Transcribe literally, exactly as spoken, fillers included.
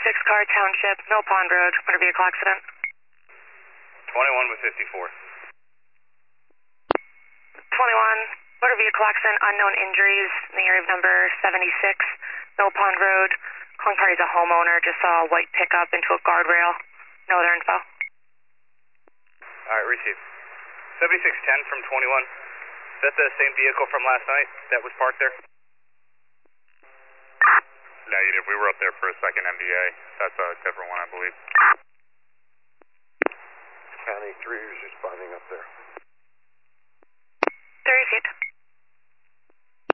seventy-six Car Township, Mill Pond Road, motor vehicle accident. twenty-one with fifty-four. twenty-one, motor vehicle accident, unknown injuries in the area of number seventy-six, Mill Pond Road. Calling party is a homeowner, just saw a white pickup into a guardrail. No other info. Alright, receive. seventy-six ten from twenty-one. Is that the same vehicle from last night that was parked there? Negative. We were up there for a second M D A. That's a different one, I believe. County three is responding up there. Three received.